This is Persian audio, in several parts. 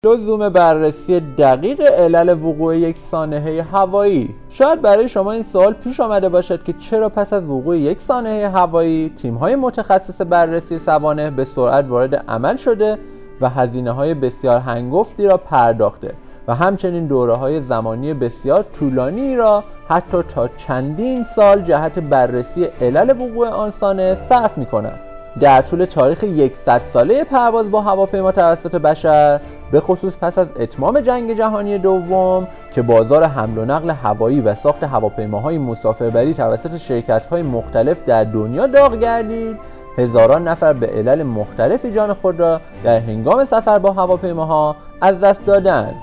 لزوم بررسی دقیق علل وقوع یک سانحه هوایی. شاید برای شما این سوال پیش آمده باشد که چرا پس از وقوع یک سانحه هوایی تیم‌های متخصص بررسی سوانح به سرعت وارد عمل شده و هزینه‌های بسیار هنگفتی را پرداخته و همچنین دوره‌های زمانی بسیار طولانی را حتی تا چندین سال جهت بررسی علل وقوع آن سانحه صرف می‌کنند. در طول تاریخ 100 ساله پرواز با هواپیما توسط بشر، به خصوص پس از اتمام جنگ جهانی دوم که بازار حمل و نقل هوایی و ساخت هواپیماهای مسافربری توسط شرکت‌های مختلف در دنیا داغ گردید، هزاران نفر به علل مختلفی جان خود را در هنگام سفر با هواپیماها از دست دادند.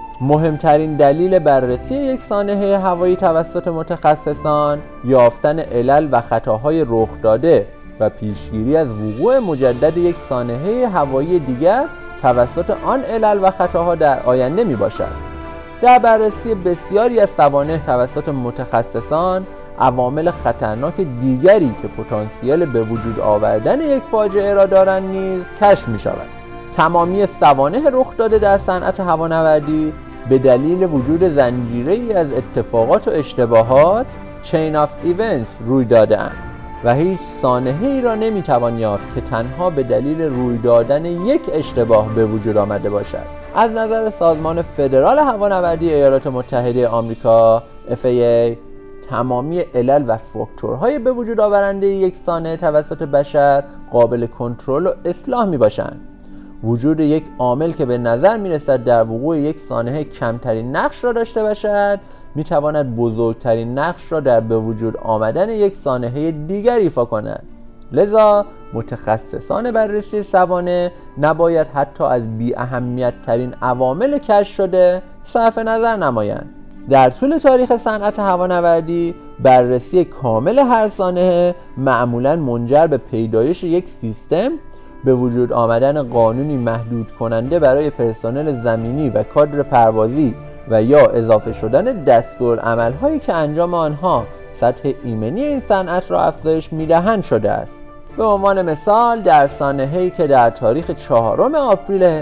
مهمترین دلیل بررسی یک سانحه هوایی توسط متخصصان، یافتن علل و خطاهای رخ داده و پیشگیری از وقوع مجدد یک سانحه هوایی دیگر توسط آن علل و خطاها در آینده می باشد. در بررسی بسیاری از سوانح توسط متخصصان، عوامل خطرناک دیگری که پتانسیل به وجود آوردن یک فاجعه را دارند نیز کشف می شود. تمامی سوانح رخ داده در صنعت هوانوردی به دلیل وجود زنجیره‌ای از اتفاقات و اشتباهات chain of events روی داده‌اند و هیچ سانحه‌ای را نمی‌توان یافت که تنها به دلیل روی دادن یک اشتباه به وجود آمده باشد. از نظر سازمان فدرال هوانوردی ایالات متحده آمریکا FAA، تمامی علل و فاکتورهای به وجود آورنده یک سانحه توسط بشر قابل کنترل و اصلاح میباشند. وجود یک عامل که به نظر میرسد در وقوع یک سانحه کمترین نقش را داشته باشد میتواند بزرگترین نقش را در به وجود آمدن یک سانحه دیگر ایفا کند. لذا متخصصان بررسی سوانح نباید حتی از بی اهمیت ترین عوامل کشف شده صرف نظر نمایند. در طول تاریخ صنعت هوانوردی، بررسی کامل هر سانحه معمولاً منجر به پیدایش یک سیستم، به وجود آمدن قانونی محدود کننده برای پرسنل زمینی و کادر پروازی و یا اضافه شدن دستورالعمل‌هایی که انجام آنها سطح ایمنی این صنعت را افزایش می‌دهند شده است. به عنوان مثال، در سانحه‌ای که در تاریخ 4 آپریل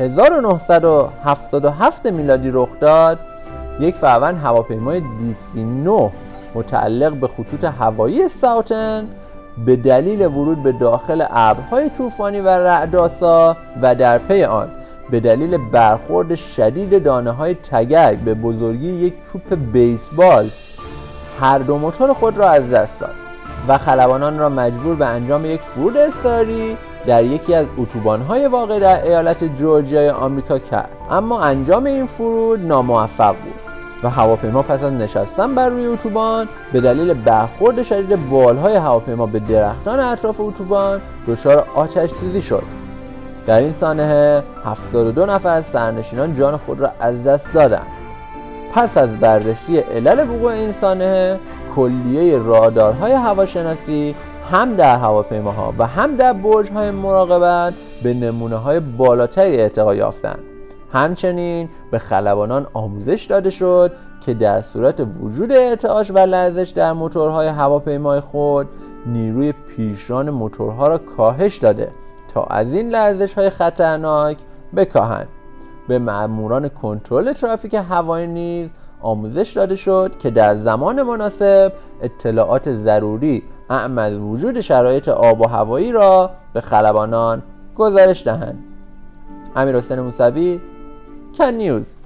1977 میلادی رخ داد، یک فروند هواپیمای DC-9 متعلق به خطوط هوایی ساوتن به دلیل ورود به داخل ابرهای طوفانی و رعدآسا و در پی آن به دلیل برخورد شدید دانه‌های تگرگ به بزرگی یک توپ بیسبال هر دو موتور خود را از دست داد و خلبانان را مجبور به انجام یک فرود اضطراری در یکی از اتوبان‌های واقع در ایالت جورجیای آمریکا کرد. اما انجام این فرود ناموفق بود و هواپیما پس از نشستن بر روی اتوبان به دلیل برخورد شدید بالهای هواپیما به درختان اطراف اتوبان دچار آتش سوزی شد. در این سانحه 72 نفر از سرنشینان جان خود را از دست دادند. پس از بررسی علل وقوع این سانحه، کلیه رادارهای هواشناسی هم در هواپیماها و هم در برج‌های مراقبت به نمونه‌های بالاتری ارتقا یافتند. همچنین به خلبانان آموزش داده شد که در صورت وجود ارتعاش و لرزش در موتورهای هواپیمای خود نیروی پیشران موتورها را کاهش داده تا از این لرزش‌های خطرناک بکاهند. به مأموران کنترل ترافیک هوایی نیز آموزش داده شد که در زمان مناسب اطلاعات ضروری اعم از وجود شرایط آب و هوایی را به خلبانان گزارش دهند. امیرحسین موسوی، کن نیوز.